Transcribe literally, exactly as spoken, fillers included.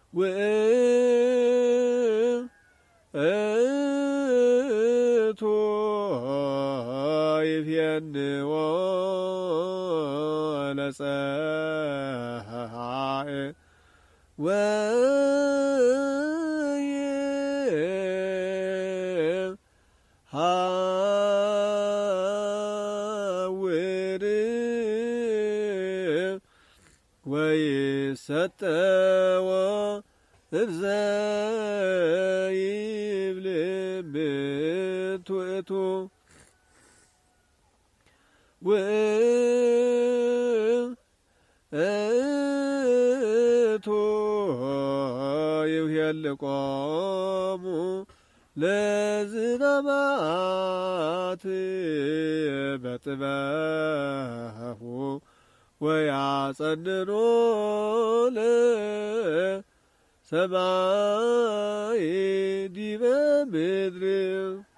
ውእቱ ይፌንዎ ለፀሐይ ወይሐውር ወይሰጠዎ እንዘ ይብል ምንቱ ውእቱ ውእቱ ይኄልቆሙ ለዝናማት በጥበቡ ወያጸንኖ ለሰማይ ዲበ ምድር